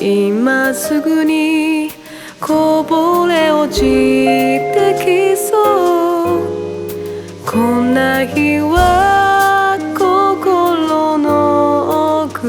今すぐにこぼれ落ちてきそう。こんな日は心の奥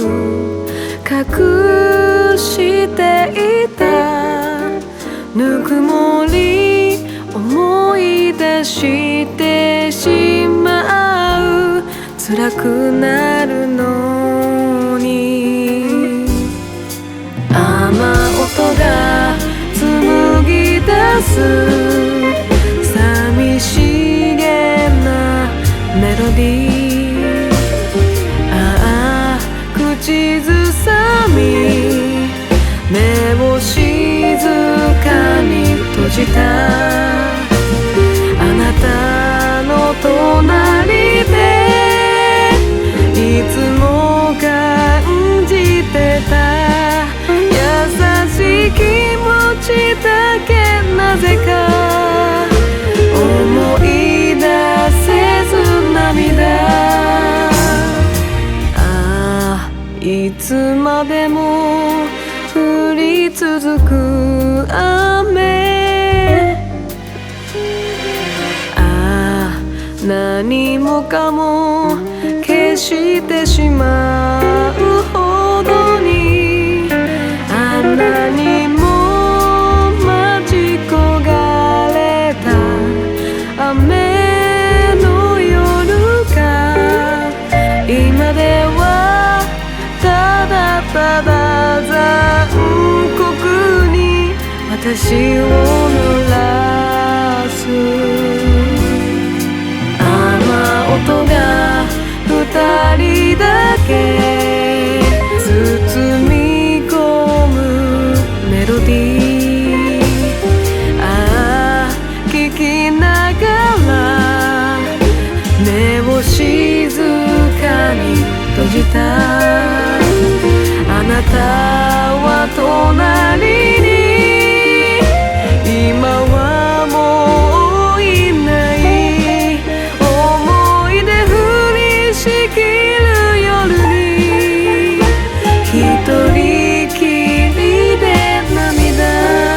隠していたぬくもり思い出してしまう。辛くなるのに雨音が紡ぎ出す寂しげなメロディー。ああ口ずさみ目を静かに閉じたあなたの隣でいつも感じてた優しい気持ちだけなぜか思い出せず涙。ああいつまでも降り続く雨。ああ何もかも消してしまうほどにあんなにも待ち焦がれた雨の夜が今ではただただ残酷に私を濡らす。雨音が二人だけ包み込むメロディー。ああ聞きながら目を静かに閉じたあなたは隣に今はもういない思い出降りしきる夜に一人きりで涙。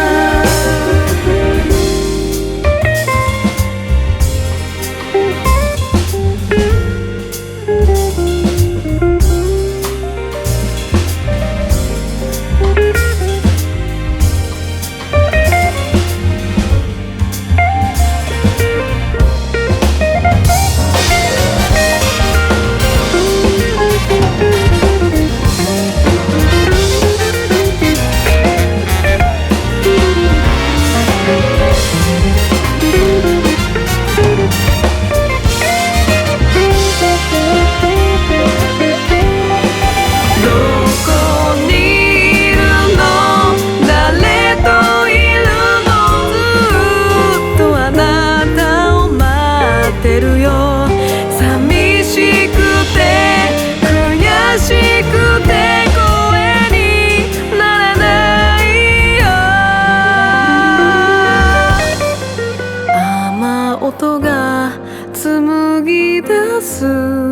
寂しくて悔しくて声になれないよ。雨音が紡ぎ出す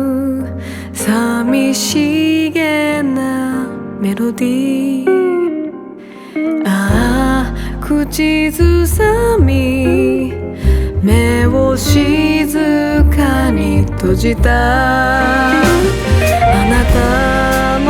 寂しげなメロディー。ああ口ずさみ目を静かに閉じたあなた